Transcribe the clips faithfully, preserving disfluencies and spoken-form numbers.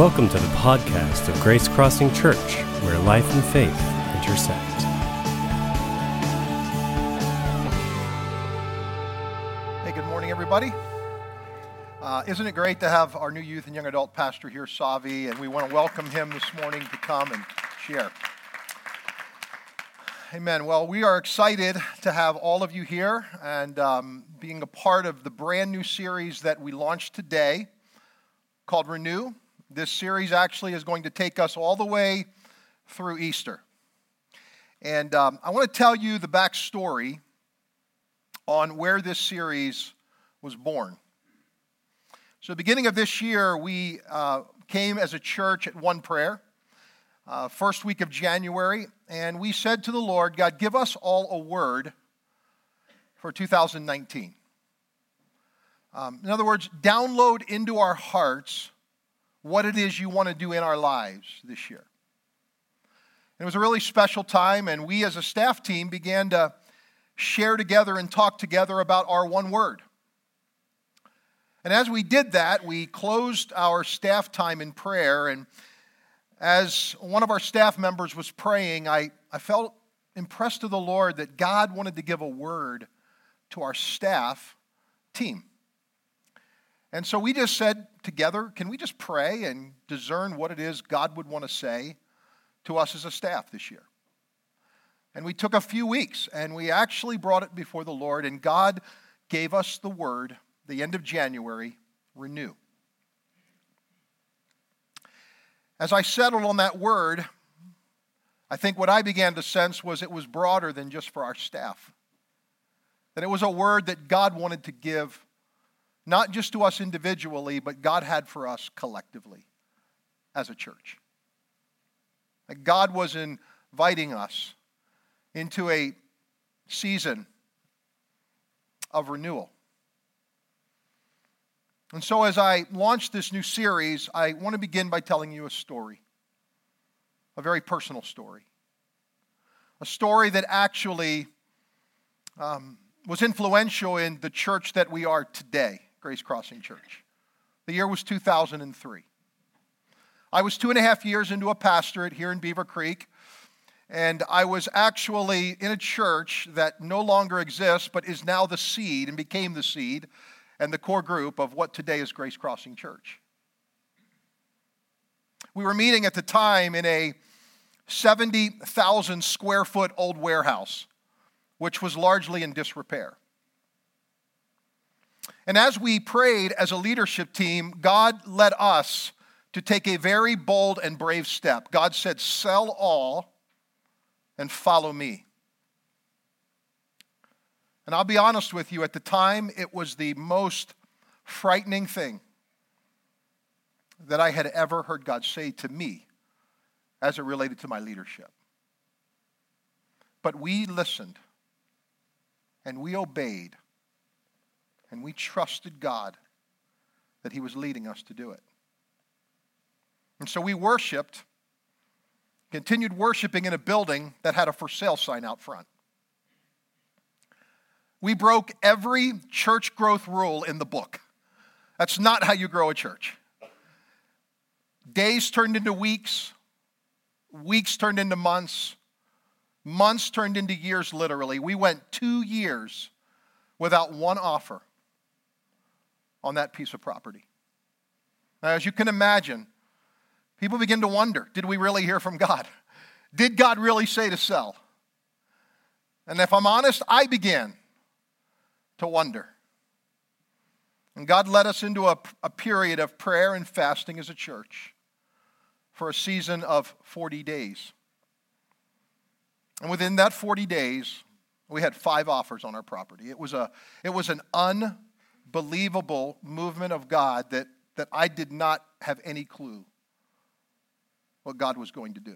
Welcome to the podcast of Grace Crossing Church, where life and faith intersect. Hey, good morning, everybody. Uh, isn't it great to have our new youth and young adult pastor here, Savi, and we want to welcome him this morning to come and share. Amen. Well, we are excited to have all of you here and um, being a part of the brand new series that we launched today called Renew. This series actually is going to take us all the way through Easter. And um, I want to tell you the backstory on where this series was born. So, beginning of this year, we uh, came as a church at one prayer, uh, first week of January, and we said to the Lord, God, give us all a word for two thousand nineteen. Um, in other words, download into our hearts what it is you want to do in our lives this year. It was a really special time, and we as a staff team began to share together and talk together about our one word. And as we did that, we closed our staff time in prayer, and as one of our staff members was praying, I, I felt impressed to the Lord that God wanted to give a word to our staff team. And so we just said together, can we just pray and discern what it is God would want to say to us as a staff this year? And we took a few weeks, and we actually brought it before the Lord, and God gave us the word, the end of January, renew. As I settled on that word, I think what I began to sense was it was broader than just for our staff. That it was a word that God wanted to give not just to us individually, but God had for us collectively as a church. That God was inviting us into a season of renewal. And so as I launch this new series, I want to begin by telling you a story, a very personal story, a story that actually um, was influential in the church that we are today, Grace Crossing Church. The year was two thousand three. I was two and a half years into a pastorate here in Beaver Creek, and I was actually in a church that no longer exists, but is now the seed and became the seed and the core group of what today is Grace Crossing Church. We were meeting at the time in a seventy thousand square foot old warehouse, which was largely in disrepair. And as we prayed as a leadership team, God led us to take a very bold and brave step. God said, sell all and follow me. And I'll be honest with you, at the time, it was the most frightening thing that I had ever heard God say to me as it related to my leadership. But we listened, and we obeyed, and we trusted God that He was leading us to do it. And so we worshiped, continued worshiping in a building that had a for sale sign out front. We broke every church growth rule in the book. That's not how you grow a church. Days turned into weeks, weeks turned into months, months turned into years literally. We went two years without one offer on that piece of property. Now, as you can imagine, people begin to wonder, did we really hear from God? Did God really say to sell? And if I'm honest, I began to wonder. And God led us into a, a period of prayer and fasting as a church for a season of forty days. And within that forty days, we had five offers on our property. It was a, it was an unbelievable movement of God that, that I did not have any clue what God was going to do.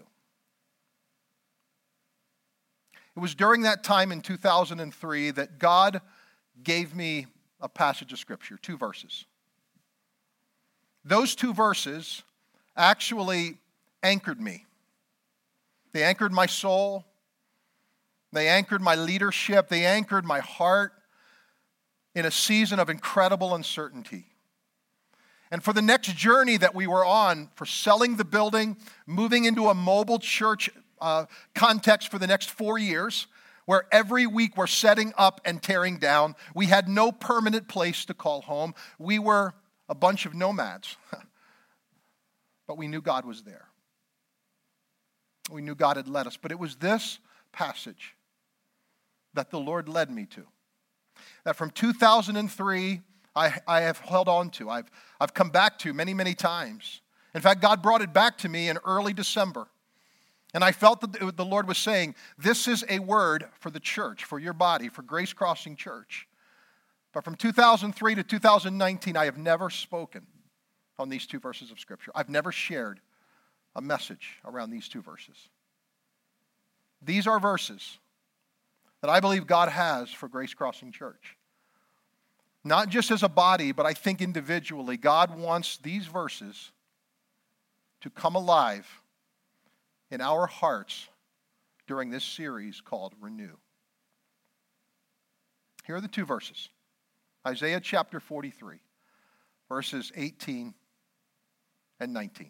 It was during that time in two thousand three that God gave me a passage of Scripture, two verses. Those two verses actually anchored me. They anchored my soul. They anchored my leadership. They anchored my heart in a season of incredible uncertainty. And for the next journey that we were on, for selling the building, moving into a mobile church uh, context for the next four years, where every week we're setting up and tearing down. We had no permanent place to call home. We were a bunch of nomads. But we knew God was there. We knew God had led us. But it was this passage that the Lord led me to, that from two thousand three, I, I have held on to. I've, I've come back to many, many times. In fact, God brought it back to me in early December. And I felt that the Lord was saying, this is a word for the church, for your body, for Grace Crossing Church. But from two thousand three to two thousand nineteen, I have never spoken on these two verses of Scripture. I've never shared a message around these two verses. These are verses that I believe God has for Grace Crossing Church. Not just as a body, but I think individually, God wants these verses to come alive in our hearts during this series called Renew. Here are the two verses. Isaiah chapter forty-three, verses eighteen and nineteen.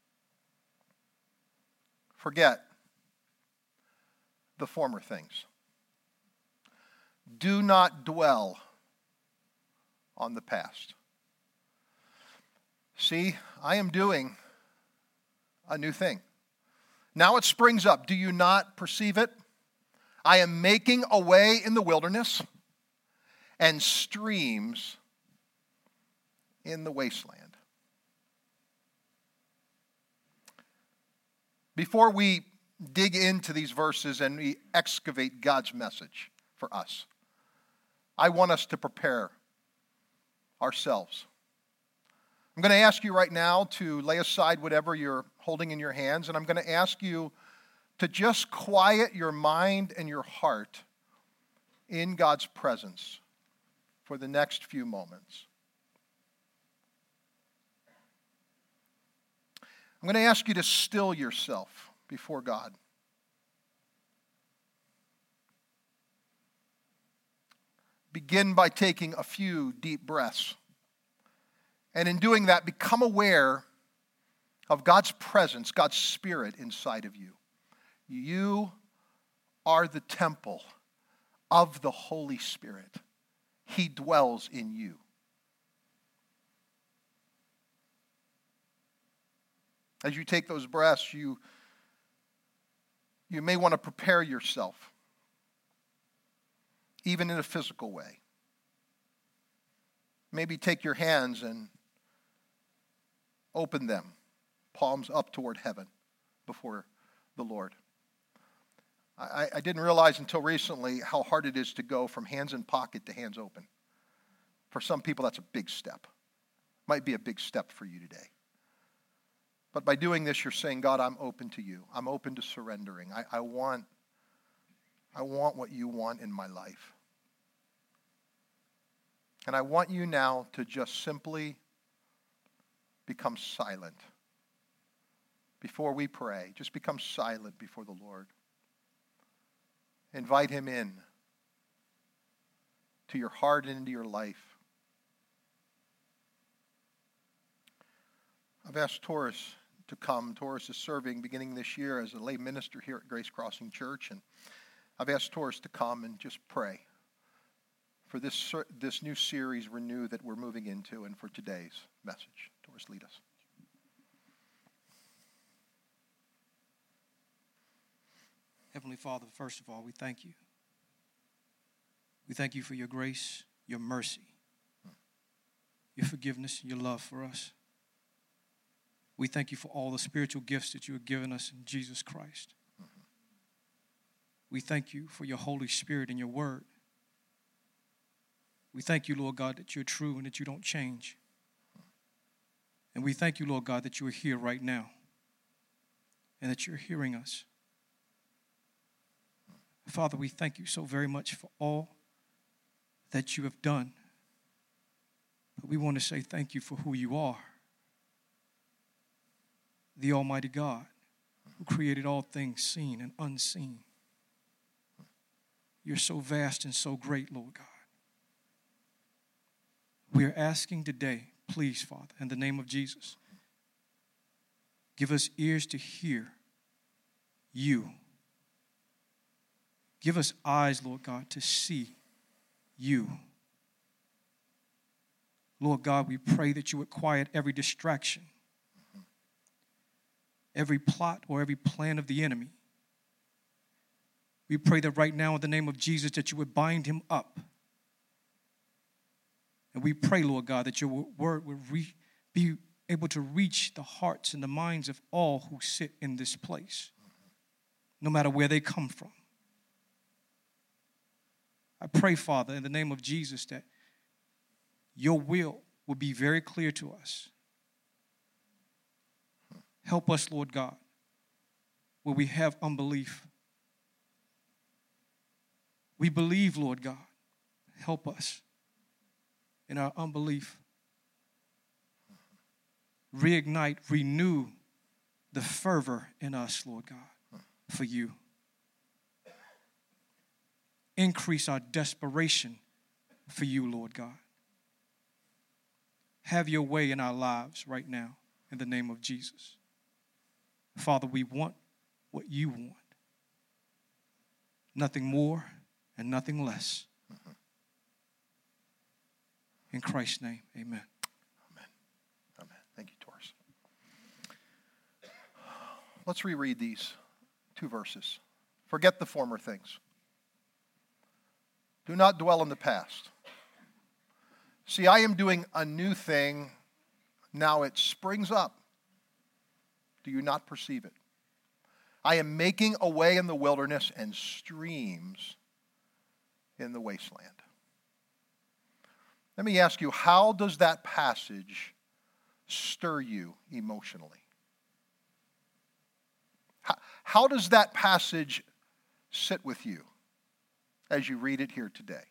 Forget the former things. Do not dwell on the past. See, I am doing a new thing. Now it springs up. Do you not perceive it? I am making a way in the wilderness and streams in the wasteland. Before we dig into these verses and we excavate God's message for us, I want us to prepare ourselves. I'm going to ask you right now to lay aside whatever you're holding in your hands, and I'm going to ask you to just quiet your mind and your heart in God's presence for the next few moments. I'm going to ask you to still yourself before God. Begin by taking a few deep breaths. And in doing that, become aware of God's presence, God's Spirit inside of you. You are the temple of the Holy Spirit. He dwells in you. As you take those breaths, you, you may want to prepare yourself, even in a physical way. Maybe take your hands and open them, palms up toward heaven before the Lord. I, I didn't realize until recently how hard it is to go from hands in pocket to hands open. For some people, that's a big step. Might be a big step for you today. But by doing this, you're saying, God, I'm open to you. I'm open to surrendering. I, I want, I want what you want in my life. And I want you now to just simply become silent before we pray. Just become silent before the Lord. Invite him in to your heart and into your life. I've asked Taurus to come. Taurus is serving beginning this year as a lay minister here at Grace Crossing Church. And I've asked Taurus to come and just pray for this, this new series, Renew, that we're moving into, and for today's message. Taurus, lead us. Heavenly Father, first of all, we thank you. We thank you for your grace, your mercy, your forgiveness, and your love for us. We thank you for all the spiritual gifts that you have given us in Jesus Christ. Mm-hmm. We thank you for your Holy Spirit and your word. We thank you, Lord God, that you're true and that you don't change. And we thank you, Lord God, that you are here right now and that you're hearing us. Father, we thank you so very much for all that you have done. But we want to say thank you for who you are. The Almighty God, who created all things seen and unseen. You're so vast and so great, Lord God. We are asking today, please, Father, in the name of Jesus, give us ears to hear you. Give us eyes, Lord God, to see you. Lord God, we pray that you would quiet every distraction, every plot or every plan of the enemy. We pray that right now in the name of Jesus that you would bind him up. And we pray, Lord God, that your word would re- be able to reach the hearts and the minds of all who sit in this place, no matter where they come from. I pray, Father, in the name of Jesus, that your will will be very clear to us. Help us, Lord God, where we have unbelief. We believe, Lord God. Help us in our unbelief. Reignite, renew the fervor in us, Lord God, for you. Increase our desperation for you, Lord God. Have your way in our lives right now in the name of Jesus. Father, we want what you want. Nothing more and nothing less. In Christ's name, amen. Amen. Amen. Thank you, Taurus. Let's reread these two verses. Forget the former things. Do not dwell in the past. See, I am doing a new thing. Now it springs up. Do you not perceive it? I am making a way in the wilderness and streams in the wasteland. Let me ask you, how does that passage stir you emotionally? How, how does that passage sit with you as you read it here today?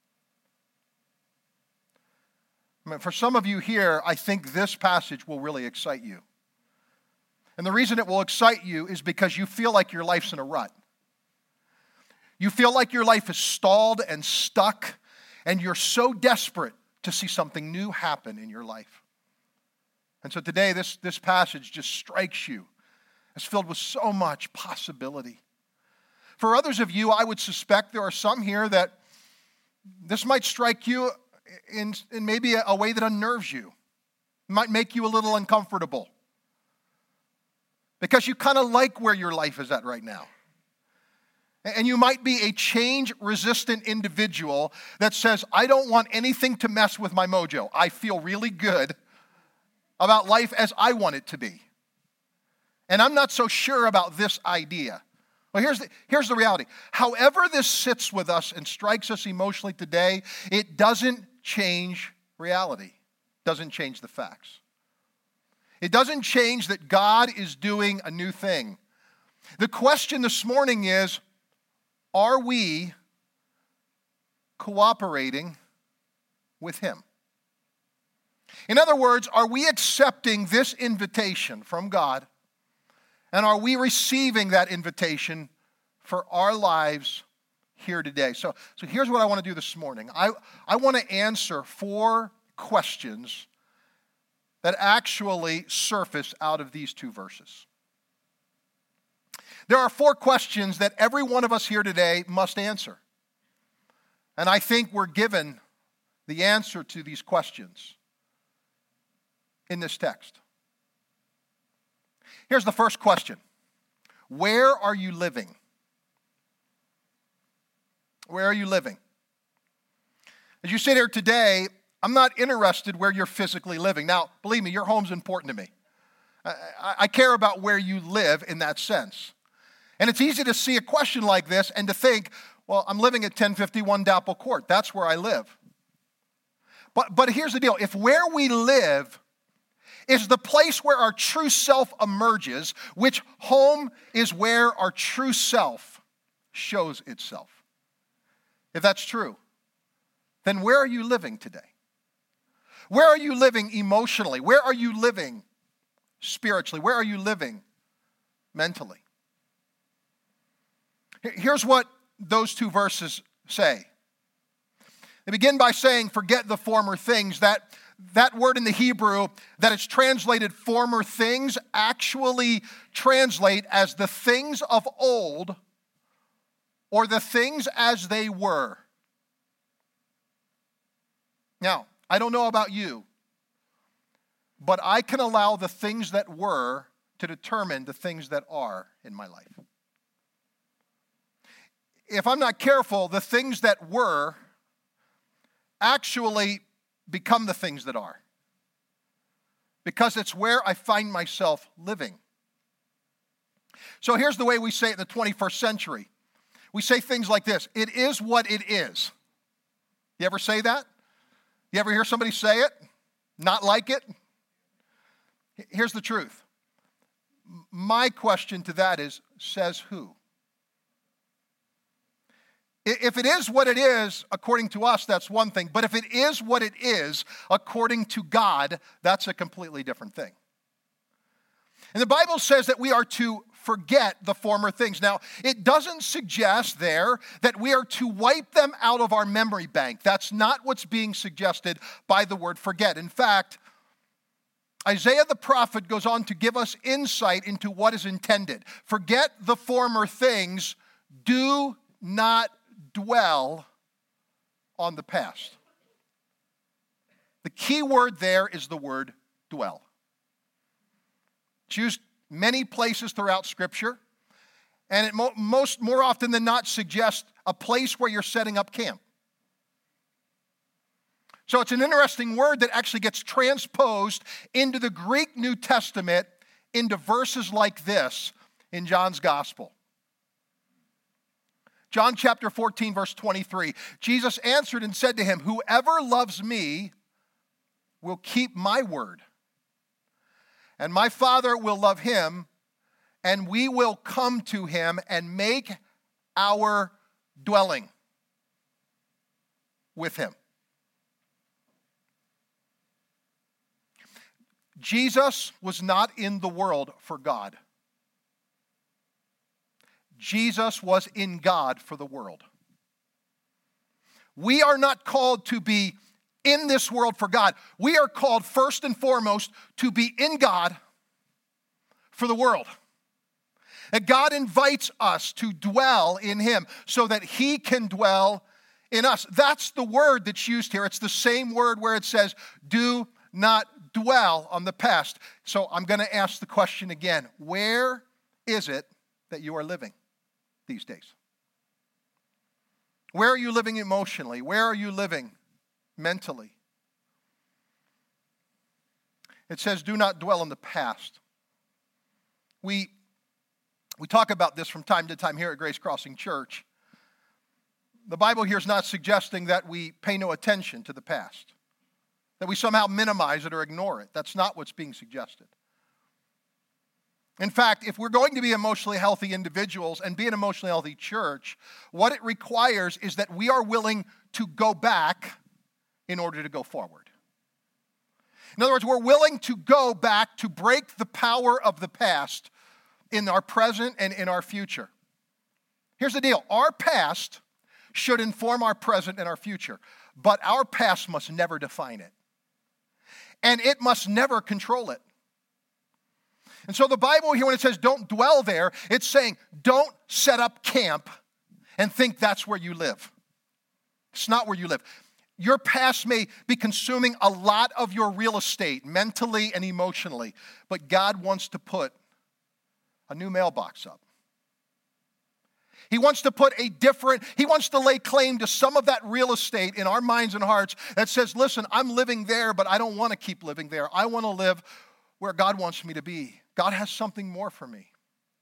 I mean, for some of you here, I think this passage will really excite you. And the reason it will excite you is because you feel like your life's in a rut. You feel like your life is stalled and stuck, and you're so desperate to see something new happen in your life. And so today, this, this passage just strikes you as filled with so much possibility. For others of you, I would suspect there are some here that this might strike you in, in maybe a, a way that unnerves you. It might make you a little uncomfortable. Because you kind of like where your life is at right now. And you might be a change-resistant individual that says, I don't want anything to mess with my mojo. I feel really good about life as I want it to be. And I'm not so sure about this idea. Well, here's the, here's the reality. However this sits with us and strikes us emotionally today, it doesn't change reality. Doesn't change the facts. It doesn't change that God is doing a new thing. The question this morning is, are we cooperating with Him? In other words, are we accepting this invitation from God? And are we receiving that invitation for our lives here today? So, so here's what I want to do this morning. I, I want to answer four questions that actually surface out of these two verses. There are four questions that every one of us here today must answer. And I think we're given the answer to these questions in this text. Here's the first question. Where are you living? Where are you living? As you sit here today, I'm not interested where you're physically living. Now, believe me, your home's important to me. I, I, I care about where you live in that sense. And it's easy to see a question like this and to think, well, I'm living at ten fifty-one Dapple Court. That's where I live. But, but here's the deal. If where we live is the place where our true self emerges, which home is where our true self shows itself. If that's true, then where are you living today? Where are you living emotionally? Where are you living spiritually? Where are you living mentally? Here's what those two verses say. They begin by saying, forget the former things. That, that word in the Hebrew that is translated former things actually translate as the things of old or the things as they were. Now, I don't know about you, but I can allow the things that were to determine the things that are in my life. If I'm not careful, the things that were actually become the things that are, because it's where I find myself living. So here's the way we say it in the twenty-first century. We say things like this: it is what it is. You ever say that? You ever hear somebody say it? Not like it? Here's the truth. My question to that is, says who? If it is what it is, according to us, that's one thing. But if it is what it is, according to God, that's a completely different thing. And the Bible says that we are to forget the former things. Now, it doesn't suggest there that we are to wipe them out of our memory bank. That's not what's being suggested by the word forget. In fact, Isaiah the prophet goes on to give us insight into what is intended. Forget the former things. Do not dwell on the past. The key word there is the word dwell. It's used many places throughout Scripture, and it mo- most more often than not suggests a place where you're setting up camp. So it's an interesting word that actually gets transposed into the Greek New Testament into verses like this in John's Gospel. John chapter fourteen, verse twenty-three. Jesus answered and said to him, "Whoever loves me will keep my word, and my Father will love him, and we will come to him and make our dwelling with him." Jesus was not in the world for God. Jesus was in God for the world. We are not called to be in this world for God. We are called first and foremost to be in God for the world. That God invites us to dwell in him so that he can dwell in us. That's the word that's used here. It's the same word where it says, do not dwell on the past. So I'm going to ask the question again. Where is it that you are living these days? Where are you living emotionally? Where are you living mentally? It says, do not dwell on the past. We, we talk about this from time to time here at Grace Crossing Church. The Bible here is not suggesting that we pay no attention to the past, that we somehow minimize it or ignore it. That's not what's being suggested. In fact, if we're going to be emotionally healthy individuals and be an emotionally healthy church, what it requires is that we are willing to go back in order to go forward. In other words, we're willing to go back to break the power of the past in our present and in our future. Here's the deal. Our past should inform our present and our future, but our past must never define it. And it must never control it. And so the Bible here, when it says don't dwell there, it's saying don't set up camp and think that's where you live. It's not where you live. Your past may be consuming a lot of your real estate, mentally and emotionally, but God wants to put a new mailbox up. He wants to put a different, he wants to lay claim to some of that real estate in our minds and hearts that says, listen, I'm living there, but I don't want to keep living there. I want to live where God wants me to be. God has something more for me.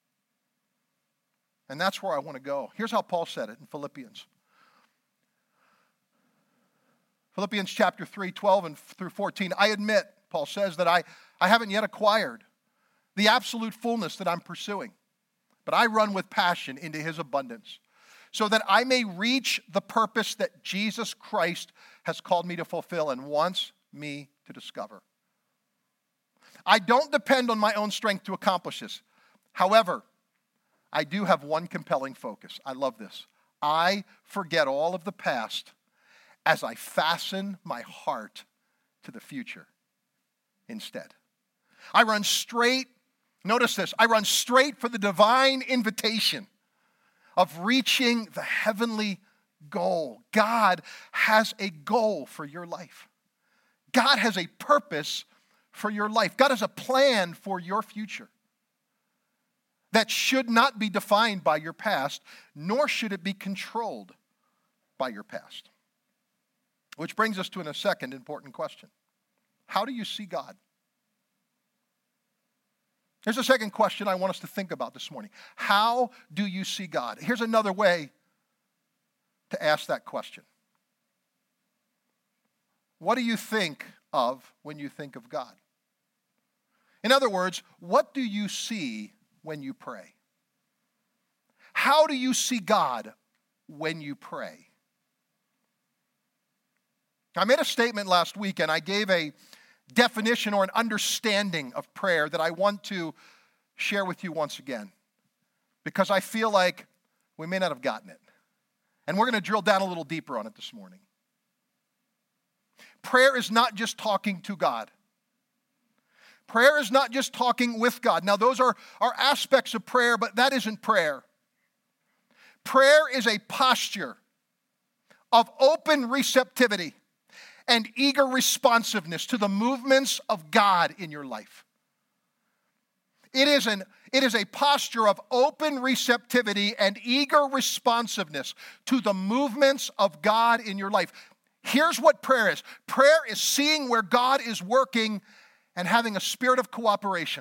And that's where I want to go. Here's how Paul said it in Philippians. Philippians chapter three, twelve and through fourteen. I admit, Paul says, that I, I haven't yet acquired the absolute fullness that I'm pursuing. But I run with passion into his abundance so that I may reach the purpose that Jesus Christ has called me to fulfill and wants me to discover. I don't depend on my own strength to accomplish this. However, I do have one compelling focus. I love this. I forget all of the past as I fasten my heart to the future instead. I run straight, notice this, I run straight for the divine invitation of reaching the heavenly goal. God has a goal for your life. God has a purpose for your life. God has a plan for your future that should not be defined by your past, nor should it be controlled by your past. Which brings us to a second important question. How do you see God? Here's a second question I want us to think about this morning. How do you see God? Here's another way to ask that question. What do you think of when you think of God? In other words, what do you see when you pray? How do you see God when you pray? I made a statement last week and I gave a definition or an understanding of prayer that I want to share with you once again, because I feel like we may not have gotten it. And we're going to drill down a little deeper on it this morning. Prayer is not just talking to God. Prayer is not just talking with God. Now, those are, are aspects of prayer, but that isn't prayer. Prayer is a posture of open receptivity and eager responsiveness to the movements of God in your life. It is, an, it is a posture of open receptivity and eager responsiveness to the movements of God in your life. Here's what prayer is. Prayer is seeing where God is working and having a spirit of cooperation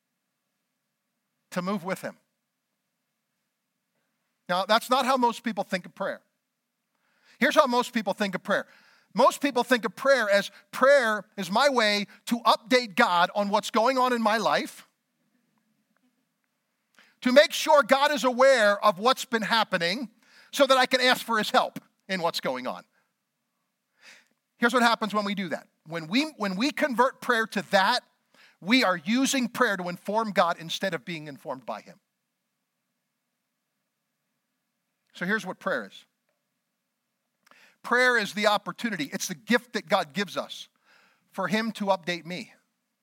to move with Him. Now, that's not how most people think of prayer. Here's how most people think of prayer. Most people think of prayer as prayer is my way to update God on what's going on in my life, to make sure God is aware of what's been happening so that I can ask for His help in what's going on. Here's what happens when we do that. When we, when we convert prayer to that, we are using prayer to inform God instead of being informed by Him. So here's what prayer is. Prayer is the opportunity. It's the gift that God gives us for Him to update me.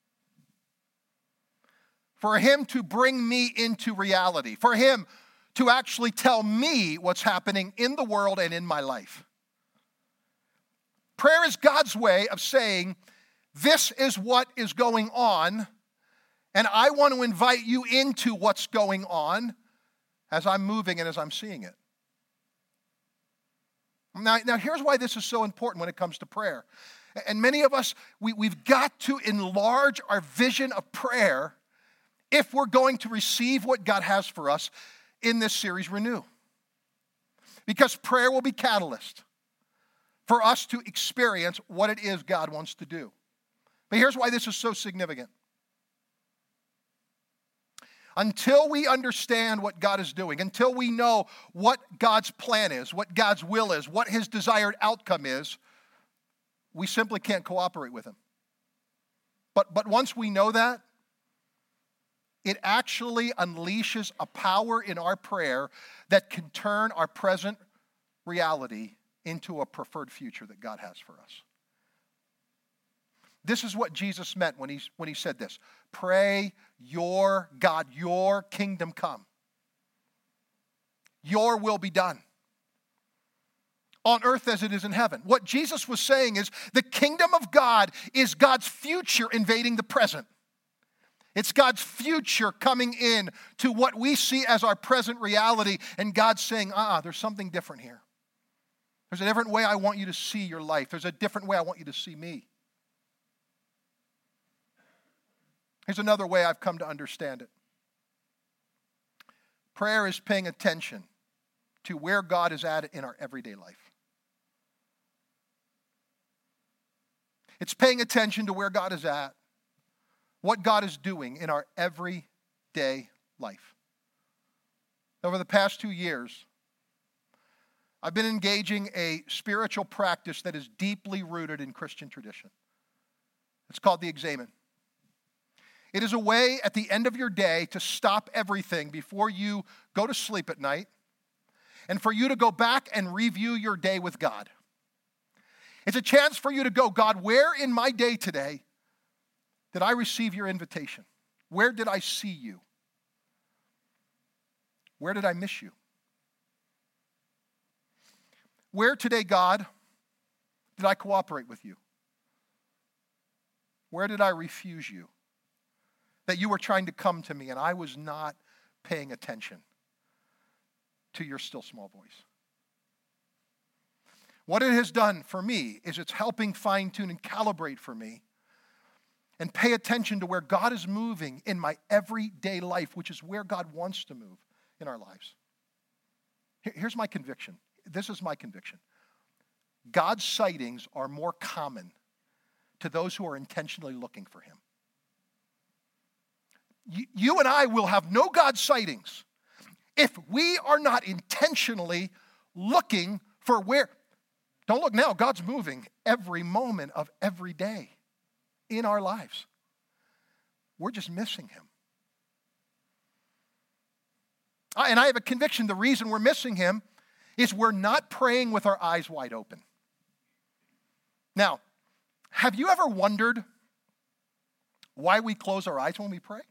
For Him to bring me into reality. For Him to actually tell me what's happening in the world and in my life. Prayer is God's way of saying, this is what is going on, and I want to invite you into what's going on as I'm moving and as I'm seeing it. Now, now here's why this is so important when it comes to prayer. And many of us, we, we've got to enlarge our vision of prayer if we're going to receive what God has for us in this series, Renew. Because prayer will be catalyst for us to experience what it is God wants to do. But here's why this is so significant. Until we understand what God is doing, until we know what God's plan is, what God's will is, what His desired outcome is, we simply can't cooperate with Him. But, but once we know that, it actually unleashes a power in our prayer that can turn our present reality into a preferred future that God has for us. This is what Jesus meant when he, when he said this. Pray, your God, your kingdom come. Your will be done. On earth as it is in heaven. What Jesus was saying is the kingdom of God is God's future invading the present. It's God's future coming in to what we see as our present reality, and God's saying, uh-uh, there's something different here. There's a different way I want you to see your life. There's a different way I want you to see me. Here's another way I've come to understand it. Prayer is paying attention to where God is at in our everyday life. It's paying attention to where God is at, what God is doing in our everyday life. Over the past two years, I've been engaging a spiritual practice that is deeply rooted in Christian tradition. It's called the Examen. It is a way at the end of your day to stop everything before you go to sleep at night and for you to go back and review your day with God. It's a chance for you to go, God, where in my day today did I receive your invitation? Where did I see you? Where did I miss you? Where today, God, did I cooperate with you? Where did I refuse you? That you were trying to come to me and I was not paying attention to your still small voice. What it has done for me is it's helping fine-tune and calibrate for me and pay attention to where God is moving in my everyday life, which is where God wants to move in our lives. Here's my conviction. This is my conviction. God's sightings are more common to those who are intentionally looking for him. You, you and I will have no God sightings if we are not intentionally looking for where. Don't look now, God's moving every moment of every day in our lives. We're just missing him. And I have a conviction the reason we're missing him is we're not praying with our eyes wide open. Now, have you ever wondered why we close our eyes when we pray?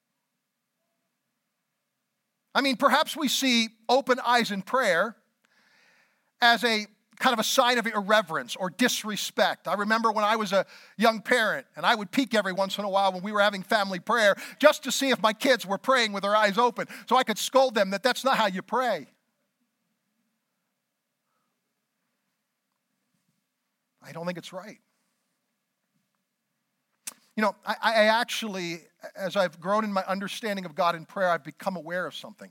I mean, perhaps we see open eyes in prayer as a kind of a sign of irreverence or disrespect. I remember when I was a young parent, and I would peek every once in a while when we were having family prayer just to see if my kids were praying with their eyes open so I could scold them that that's not how you pray. I don't think it's right. You know, I, I actually, as I've grown in my understanding of God in prayer, I've become aware of something.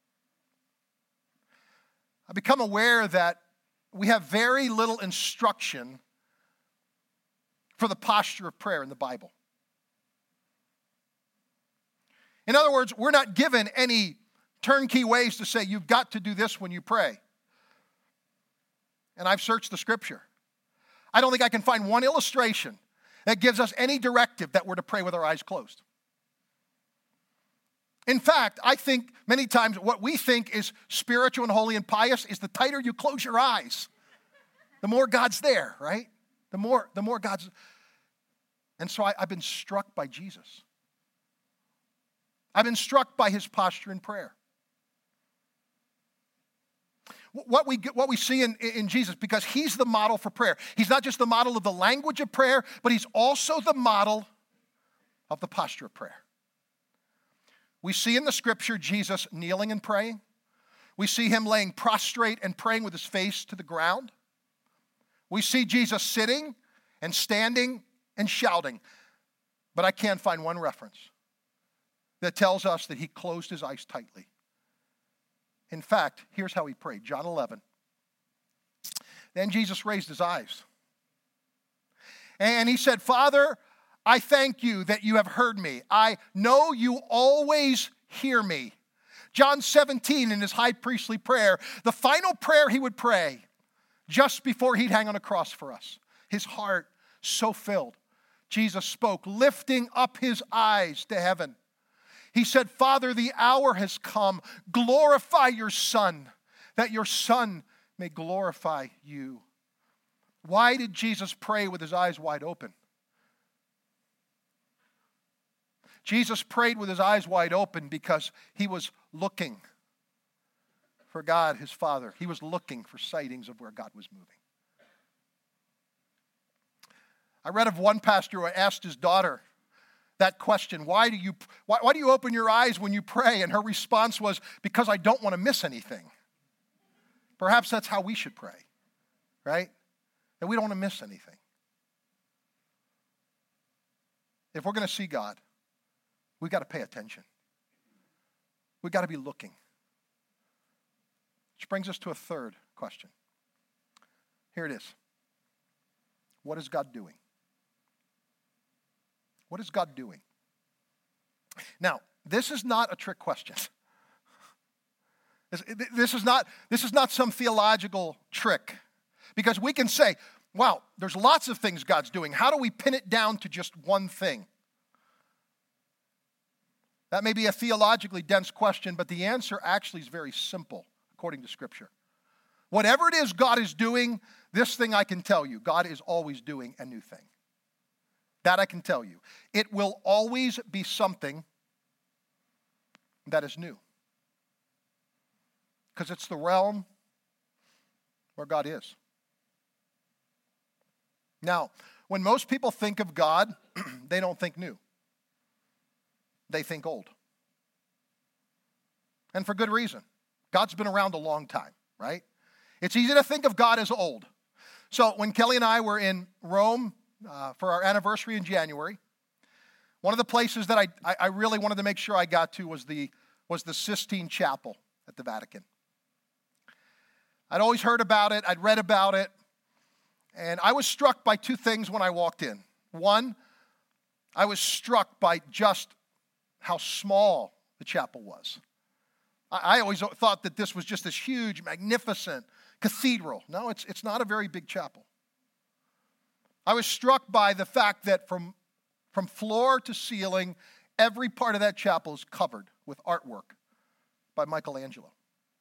I've become aware that we have very little instruction for the posture of prayer in the Bible. In other words, we're not given any turnkey ways to say you've got to do this when you pray. And I've searched the scripture. I don't think I can find one illustration that gives us any directive that we're to pray with our eyes closed. In fact, I think many times what we think is spiritual and holy and pious is the tighter you close your eyes, the more God's there, right? The more, the more God's. And so I, I've been struck by Jesus. I've been struck by his posture in prayer. What we, what we see in, in Jesus, because he's the model for prayer. He's not just the model of the language of prayer, but he's also the model of the posture of prayer. We see in the scripture Jesus kneeling and praying. We see him laying prostrate and praying with his face to the ground. We see Jesus sitting and standing and shouting. But I can't find one reference that tells us that he closed his eyes tightly. In fact, here's how he prayed. John eleven. Then Jesus raised his eyes. And he said, Father, I thank you that you have heard me. I know you always hear me. John seventeen in his high priestly prayer, the final prayer he would pray just before he'd hang on a cross for us. His heart so filled. Jesus spoke, lifting up his eyes to heaven. He said, Father, the hour has come. Glorify your Son, that your Son may glorify you. Why did Jesus pray with his eyes wide open? Jesus prayed with his eyes wide open because he was looking for God, his Father. He was looking for sightings of where God was moving. I read of one pastor who asked his daughter that question, why do you why, why do you open your eyes when you pray? And her response was, because I don't want to miss anything. Perhaps that's how we should pray, right? That we don't want to miss anything. If we're going to see God, we've got to pay attention. We've got to be looking. Which brings us to a third question. Here it is. What is God doing? What is God doing? Now, this is not a trick question. This, this, is not, this is not some theological trick. Because we can say, wow, there's lots of things God's doing. How do we pin it down to just one thing? That may be a theologically dense question, but the answer actually is very simple, according to Scripture. Whatever it is God is doing, This thing I can tell you, God is always doing a new thing. That I can tell you. It will always be something that is new. Because it's the realm where God is. Now, when most people think of God, they don't think new. They think old. And for good reason. God's been around a long time, right? It's easy to think of God as old. So when Kelly and I were in Rome uh, for our anniversary in January, one of the places that I, I, I really wanted to make sure I got to was the, was the Sistine Chapel at the Vatican. I'd always heard about it. I'd read about it. And I was struck by two things when I walked in. One, I was struck by just how small the chapel was. I, I always thought that this was just this huge, magnificent cathedral. No, it's, it's not a very big chapel. I was struck by the fact that from, from floor to ceiling, every part of that chapel is covered with artwork by Michelangelo.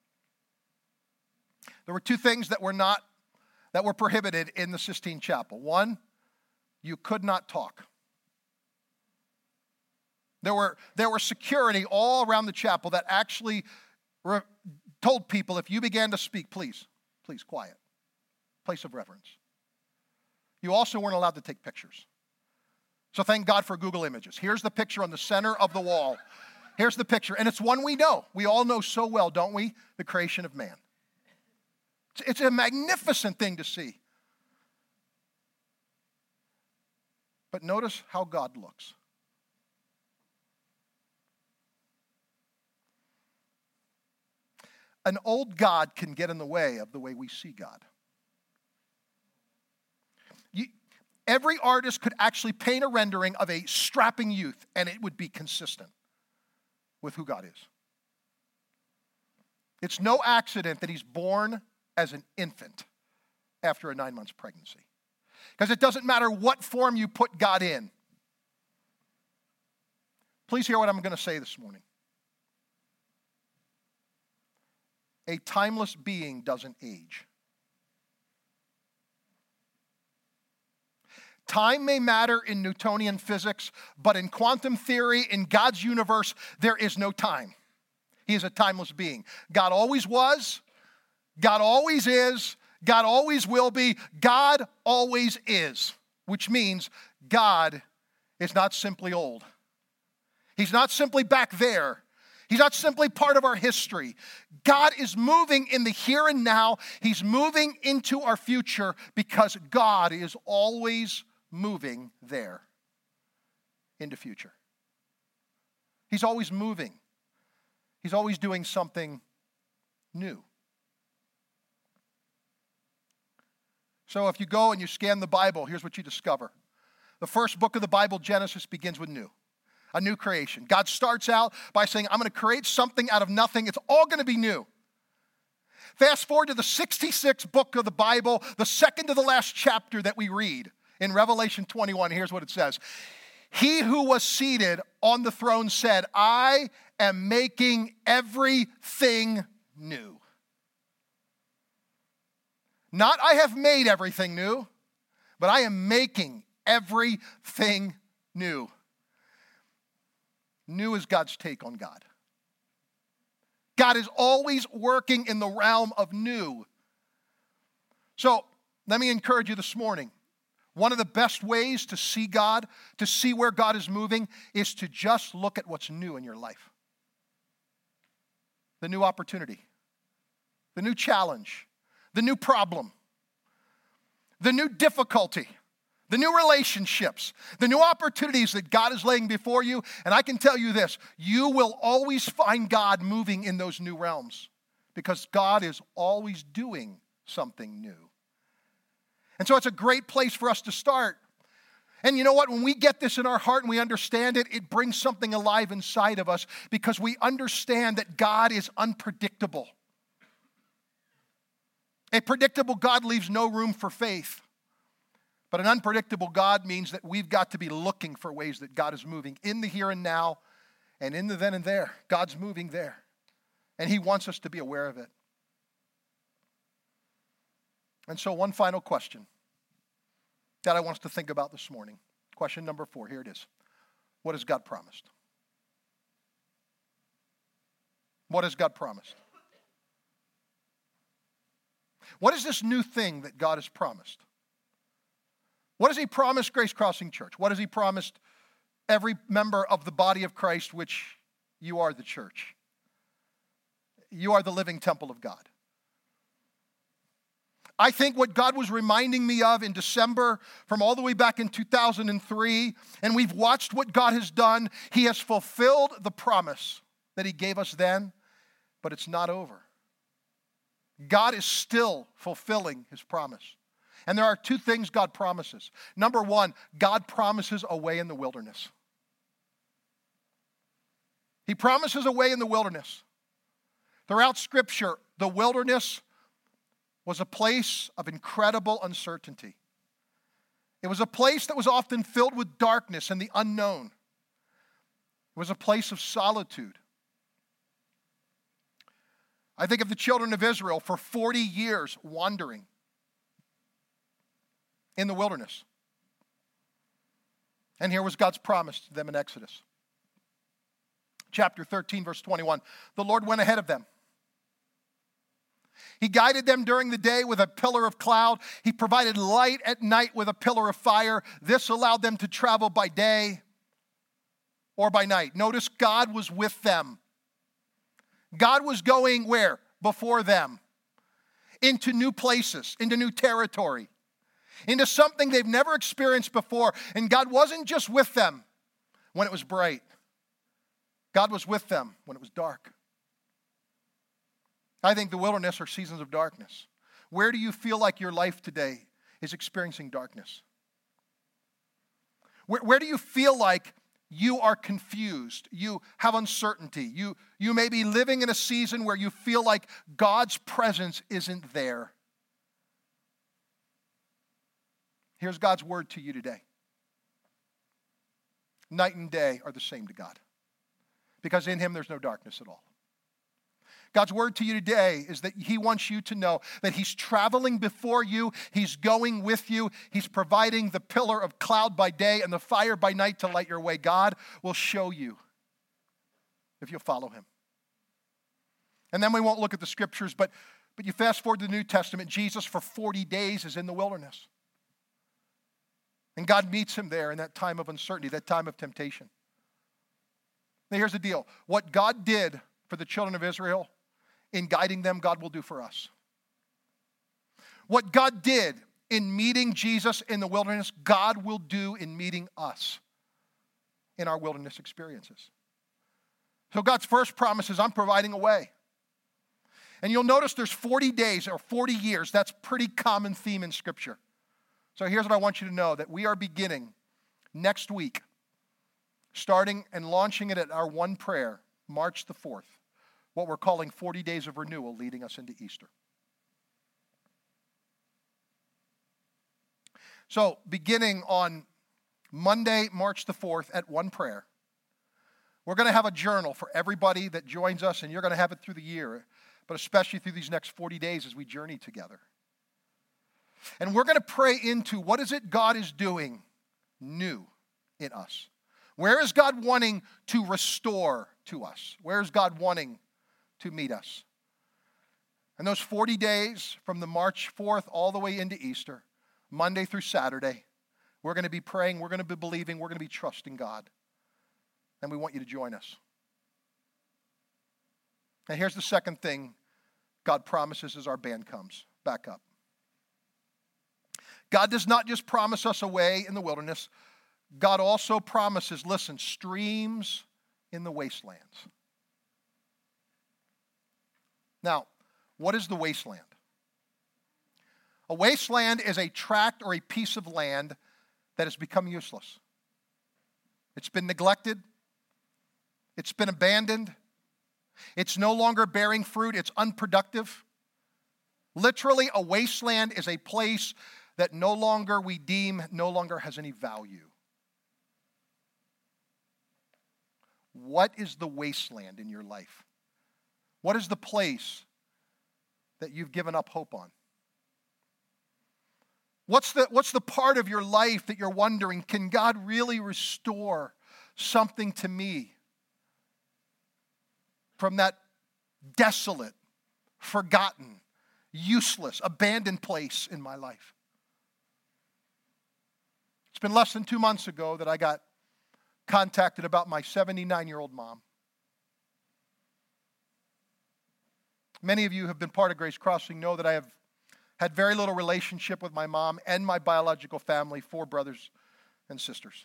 There were two things that were not, that were prohibited in the Sistine Chapel. One, you could not talk. There were, there were security all around the chapel that actually re- told people, if you began to speak, please, please, quiet. Place of reverence. You also weren't allowed to take pictures. So thank God for Google Images. Here's the picture on the center of the wall. Here's the picture, and it's one we know. We all know so well, don't we? The creation of man. It's, it's a magnificent thing to see. But notice how God looks. An old God can get in the way of the way we see God. You, every artist could actually paint a rendering of a strapping youth, and it would be consistent with who God is. It's no accident that he's born as an infant after a nine months pregnancy. Because it doesn't matter what form you put God in. Please hear what I'm going to say this morning. A timeless being doesn't age. Time may matter in Newtonian physics, but in quantum theory, in God's universe, there is no time. He is a timeless being. God always was, God always is, God always will be, God always is, which means God is not simply old. He's not simply back there. He's not simply part of our history. God is moving in the here and now. He's moving into our future because God is always moving there into future. He's always moving. He's always doing something new. So if you go and you scan the Bible, here's what you discover. The first book of the Bible, Genesis, begins with new. A new creation. God starts out by saying, I'm going to create something out of nothing. It's all going to be new. Fast forward to the sixty-sixth book of the Bible, the second to the last chapter that we read in Revelation twenty-one. Here's what it says. He who was seated on the throne said, I am making everything new. Not I have made everything new, but I am making everything new. New is God's take on God. God is always working in the realm of new. So let me encourage you this morning. One of the best ways to see God, to see where God is moving, is to just look at what's new in your life. The new opportunity, the new challenge, the new problem, the new difficulty, the new relationships, the new opportunities that God is laying before you. And I can tell you this, you will always find God moving in those new realms because God is always doing something new. And so it's a great place for us to start. And you know what? When we get this in our heart and we understand it, it brings something alive inside of us because we understand that God is unpredictable. A predictable God leaves no room for faith. But an unpredictable God means that we've got to be looking for ways that God is moving in the here and now and in the then and there. God's moving there. And he wants us to be aware of it. And so one final question that I want us to think about this morning. Question number four, here it is. What has God promised? What has God promised? What is this new thing that God has promised? What has he promised Grace Crossing Church? What has he promised every member of the body of Christ, which you are the church? You are the living temple of God. I think what God was reminding me of in December from all the way back in two thousand three, and we've watched what God has done. He has fulfilled the promise that he gave us then, but it's not over. God is still fulfilling his promise. And there are two things God promises. Number one, God promises a way in the wilderness. He promises a way in the wilderness. Throughout Scripture, the wilderness was a place of incredible uncertainty. It was a place that was often filled with darkness and the unknown. It was a place of solitude. I think of the children of Israel for forty years wandering in the wilderness. And here was God's promise to them in Exodus. Chapter thirteen, verse twenty-one. The Lord went ahead of them. He guided them during the day with a pillar of cloud. He provided light at night with a pillar of fire. This allowed them to travel by day or by night. Notice God was with them. God was going where? Before them. Into new places, into new territory, into something they've never experienced before. And God wasn't just with them when it was bright. God was with them when it was dark. I think the wilderness are seasons of darkness. Where do you feel like your life today is experiencing darkness? Where, where do you feel like you are confused? You have uncertainty. You, you may be living in a season where you feel like God's presence isn't there. Here's God's word to you today. Night and day are the same to God, because in him there's no darkness at all. God's word to you today is that he wants you to know that he's traveling before you. He's going with you. He's providing the pillar of cloud by day and the fire by night to light your way. God will show you if you'll follow him. And then we won't look at the scriptures, but, but you fast forward to the New Testament, Jesus for forty days is in the wilderness. And God meets him there in that time of uncertainty, that time of temptation. Now here's the deal. What God did for the children of Israel in guiding them, God will do for us. What God did in meeting Jesus in the wilderness, God will do in meeting us in our wilderness experiences. So God's first promise is, I'm providing a way. And you'll notice there's forty days or forty years. That's a pretty common theme in Scripture. So here's what I want you to know, that we are beginning next week, starting and launching it at our one prayer, March the fourth. What we're calling forty days of renewal leading us into Easter. So beginning on Monday, March the fourth at one prayer, we're going to have a journal for everybody that joins us, and you're going to have it through the year, but especially through these next forty days as we journey together. And we're going to pray into what is it God is doing new in us. Where is God wanting to restore to us? Where is God wanting to meet us? And those forty days from the March fourth all the way into Easter, Monday through Saturday, we're going to be praying, we're going to be believing, we're going to be trusting God. And we want you to join us. And here's the second thing God promises as our band comes. Back up. God does not just promise us a way in the wilderness. God also promises, listen, streams in the wastelands. Now, what is the wasteland? A wasteland is a tract or a piece of land that has become useless. It's been neglected. It's been abandoned. It's no longer bearing fruit. It's unproductive. Literally, a wasteland is a place that no longer we deem no longer has any value. What is the wasteland in your life? What is the place that you've given up hope on? What's the, what's the part of your life that you're wondering, can God really restore something to me from that desolate, forgotten, useless, abandoned place in my life? It's been less than two months ago that I got contacted about my seventy-nine-year-old mom. Many of you who have been part of Grace Crossing know that I have had very little relationship with my mom and my biological family, four brothers and sisters.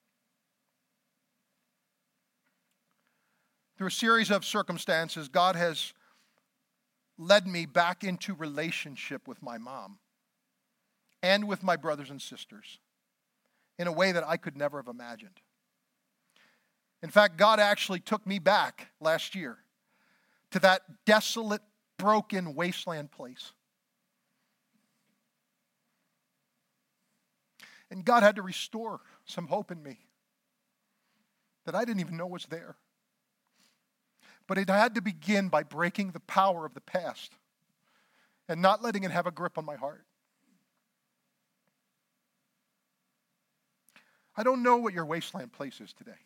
Through a series of circumstances, God has led me back into relationship with my mom and with my brothers and sisters in a way that I could never have imagined. In fact, God actually took me back last year to that desolate, broken, wasteland place. And God had to restore some hope in me that I didn't even know was there. But it had to begin by breaking the power of the past and not letting it have a grip on my heart. I don't know what your wasteland place is today.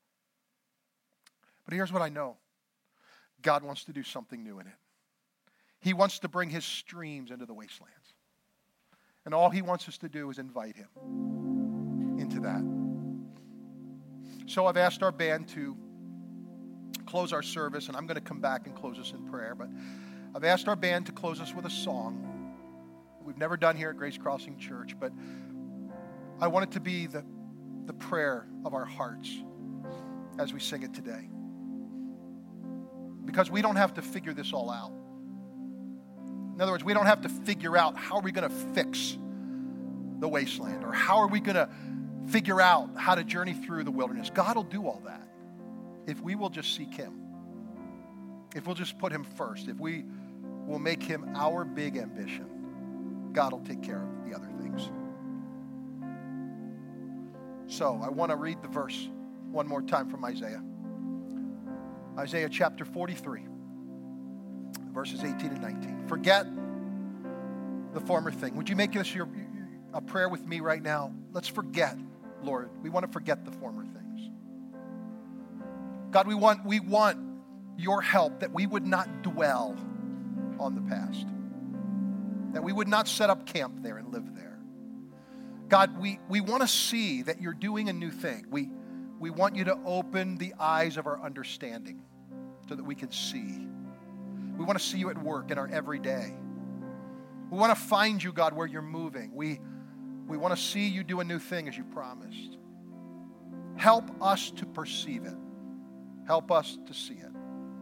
But here's what I know. God wants to do something new in it. He wants to bring his streams into the wastelands. And all he wants us to do is invite him into that. So I've asked our band to close our service, and I'm going to come back and close us in prayer. But I've asked our band to close us with a song we've never done here at Grace Crossing Church, but I want it to be the, the prayer of our hearts as we sing it today. Because we don't have to figure this all out. In other words, we don't have to figure out how are we going to fix the wasteland or how are we going to figure out how to journey through the wilderness. God will do all that if we will just seek him. If we'll just put him first. If we will make him our big ambition, God will take care of the other things. So I want to read the verse one more time from Isaiah. Isaiah chapter forty-three, verses eighteen and nineteen. Forget the former thing. Would you make this your, a prayer with me right now? Let's forget, Lord. We want to forget the former things. God, we want, we want your help that we would not dwell on the past, that we would not set up camp there and live there. God, we, we want to see that you're doing a new thing. We, we want you to open the eyes of our understanding so that we can see. We want to see you at work in our everyday. We want to find you, God, where you're moving. We, we want to see you do a new thing as you promised. Help us to perceive it. Help us to see it.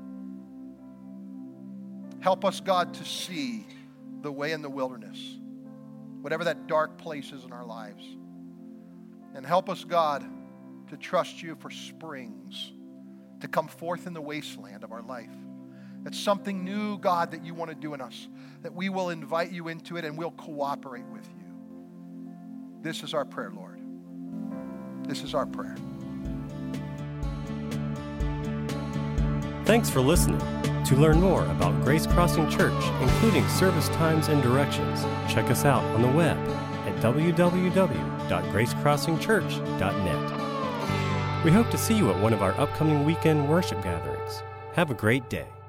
Help us, God, to see the way in the wilderness, whatever that dark place is in our lives. And help us, God, to trust you for springs to come forth in the wasteland of our life. That's something new, God, that you want to do in us, that we will invite you into it and we'll cooperate with you. This is our prayer, Lord. This is our prayer. Thanks for listening. To learn more about Grace Crossing Church, including service times and directions, check us out on the web at w w w dot grace crossing church dot net. We hope to see you at one of our upcoming weekend worship gatherings. Have a great day.